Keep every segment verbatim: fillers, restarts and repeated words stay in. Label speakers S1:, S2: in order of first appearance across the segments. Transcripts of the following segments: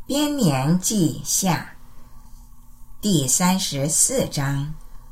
S1: 编年记下第三十四章。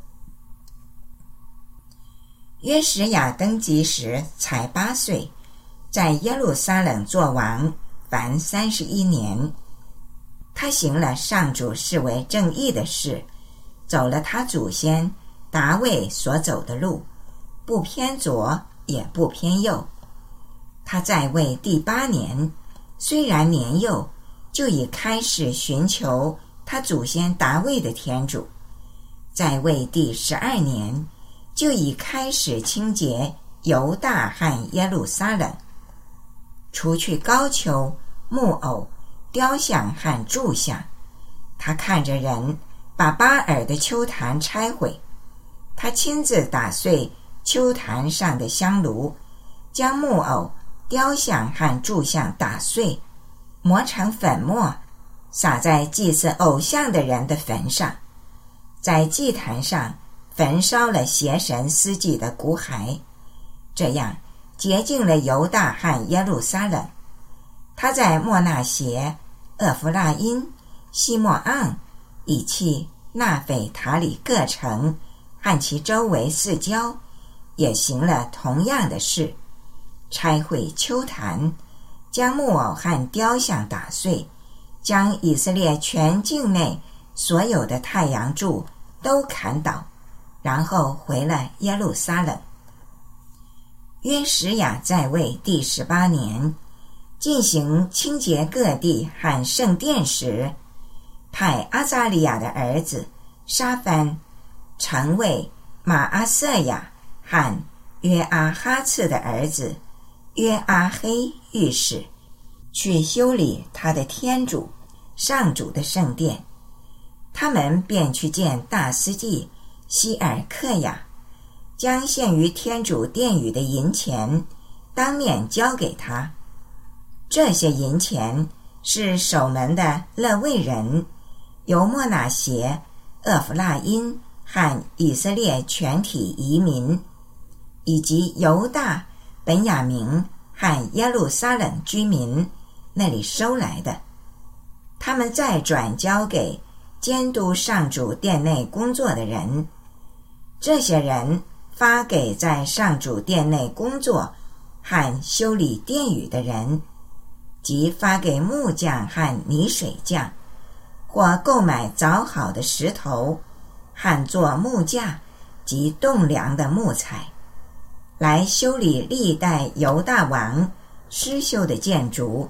S1: 约什亚登基时才八岁，在耶路撒冷作王，凡三十一年。他行了上主视为正义的事，走了他祖先达味所走的路，不偏左也不偏右。他在位第八年，虽然年幼，就已开始寻求他祖先达味的天主。在位第十二年，就已开始清洁犹大和耶路撒冷，除去高丘、木偶、雕像和柱像。他看着人把巴尔的丘坛拆毁，他亲自打碎丘坛上的香炉，将木偶、雕像和柱像打碎，磨成粉末，撒在祭祀偶像的人的坟上，在祭坛上焚烧了邪神司祭的骨骸，这样洁净了犹大和耶路撒冷。他在莫纳协、厄弗拉因、西莫盎、以契、纳斐塔里各城和其周围四郊，也行了同样的事，拆毁丘坛，将木偶和雕像打碎，将以色列全境内所有的太阳柱都砍倒，然后回了耶路撒冷。约什亚在位第十八年，进行清洁各地和圣殿时，派阿扎利亚的儿子沙番、城尉马阿瑟亚和约阿哈次的儿子约阿黑御史去修理他的天主上主的圣殿。他们便去见大司祭希尔克雅，将献于天主殿宇的银钱当面交给他。这些银钱是守门的勒卫人，由莫纳协、厄弗拉因和以色列全体移民，以及犹大、本雅明和耶路撒冷居民那里收来的。他们再转交给监督上主殿内工作的人，这些人发给在上主殿内工作和修理殿宇的人，即发给木匠和泥水匠，或购买凿好的石头和做木架及栋梁的木材，来修理历代犹大王失修的建筑。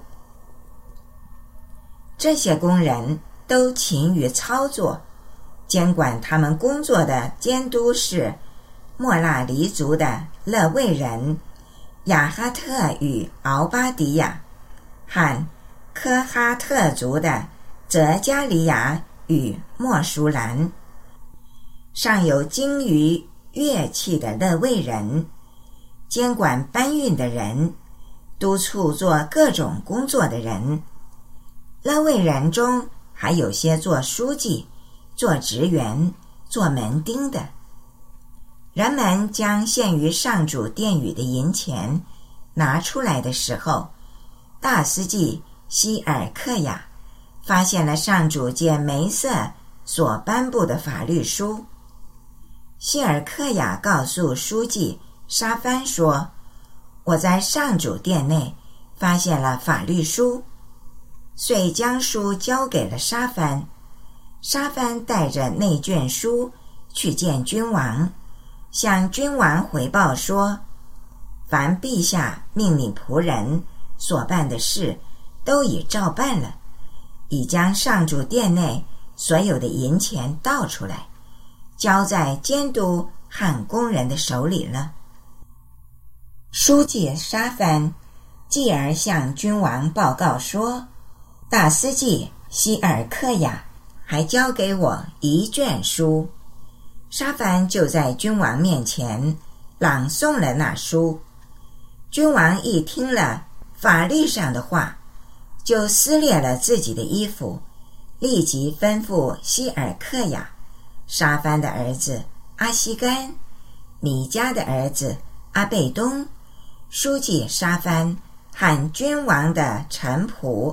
S1: 这些工人都勤于操作，监管他们工作的监督是莫纳黎族的勒卫人亚哈特与敖巴迪亚，和科哈特族的泽加利亚与莫舒兰。尚有精于乐器的勒卫人，监管搬运的人，督促做各种工作的人。勒卫人中还有些做书记、做职员、做门丁的。人们将献于上主殿宇的银钱拿出来的时候，大司祭希尔克雅发现了上主借梅瑟所颁布的法律书。希尔克雅告诉书记沙番说，我在上主殿内发现了法律书，遂将书交给了沙番。沙番带着那卷书去见君王，向君王回报说，凡陛下命令仆人所办的事都已照办了，已将上主殿内所有的银钱倒出来，交在监督和工人的手里了。书记沙番继而向君王报告说，大司祭希尔克雅还交给我一卷书。沙番就在君王面前朗诵了那书。君王一听了法律上的话，就撕裂了自己的衣服，立即吩咐希尔克雅、沙番的儿子阿西干、米迦的儿子阿贝东、书记沙番和君王的臣仆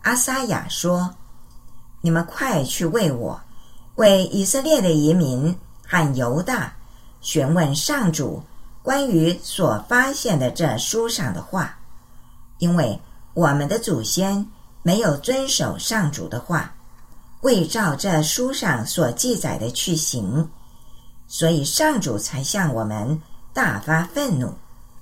S1: 阿撒雅说：你们快去为我，为以色列的移民和犹大询问上主关于所发现的这书上的话，因为我们的祖先没有遵守上主的话，未照这书上所记载的去行，所以上主才向我们大发愤怒。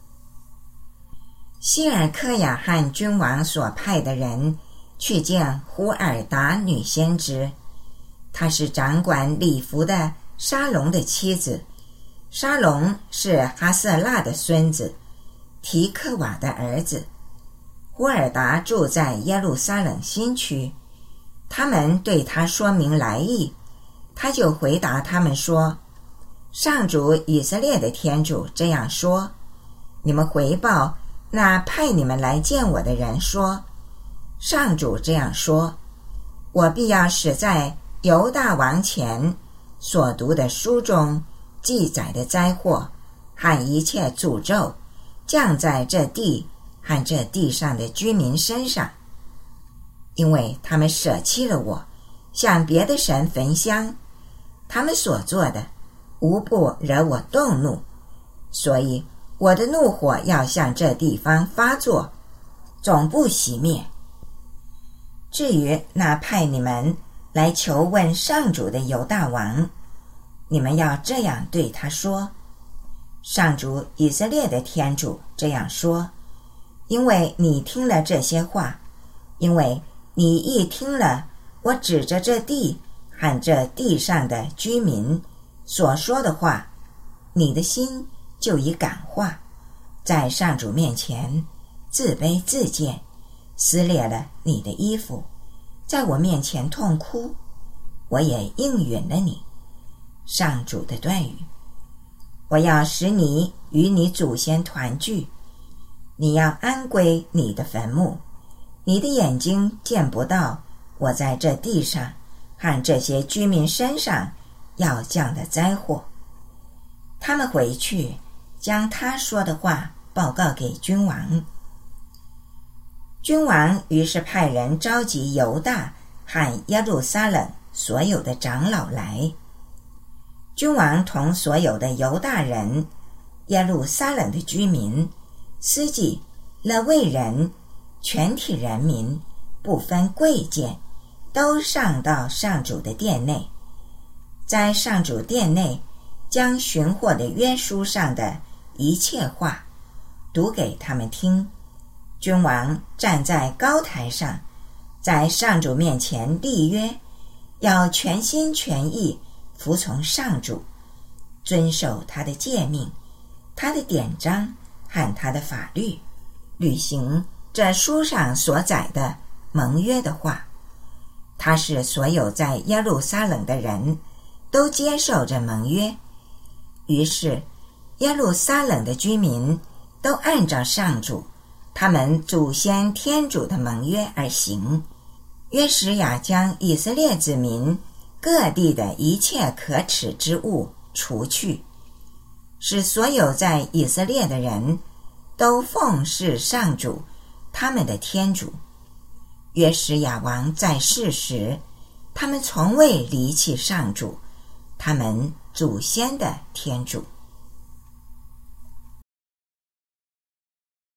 S1: 希尔克雅和君王所派的人去见胡尔达女先知，她是掌管礼服的沙龙的妻子，沙龙是哈瑟拉的孙子，提克瓦的儿子。胡尔达住在耶路撒冷新区，他们对他说明来意，他就回答他们说：上主以色列的天主这样说，你们回报那派你们来见我的人说，上主这样说，我必要使在犹大王前所读的书中记载的灾祸和一切诅咒降在这地和这地上的居民身上，因为他们舍弃了我，向别的神焚香，他们所做的无不惹我动怒，所以我的怒火要向这地方发作，总不熄灭。至于那派你们来求问上主的犹大王，你们要这样对他说：上主以色列的天主这样说，因为你听了这些话，因为你一听了我指着这地和这地上的居民所说的话，你的心就已感化，在上主面前自卑自贱，撕裂了你的衣服，在我面前痛哭，我也应允了你。上主的断语：我要使你与你祖先团聚，你要安归你的坟墓，你的眼睛见不到我在这地上和这些居民身上要降的灾祸。他们回去将他说的话报告给君王。君王于是派人召集犹大和耶路撒冷所有的长老来。君王同所有的犹大人、耶路撒冷的居民、司祭、勒未人、全体人民，不分贵贱，都上到上主的殿内，在上主殿内将寻获的约书上的一切话读给他们听。君王站在高台上，在上主面前立约，要全心全意服从上主，遵守他的诫命、他的典章和他的法律，履行这书上所载的盟约的话。他使所有在耶路撒冷的人都接受这盟约。于是耶路撒冷的居民都按照上主他们祖先天主的盟约而行。约书亚将以色列子民各地的一切可耻之物除去，使所有在以色列的人都奉事上主他们的天主。约书亚王在世时，他们从未离弃上主他们祖先的天主。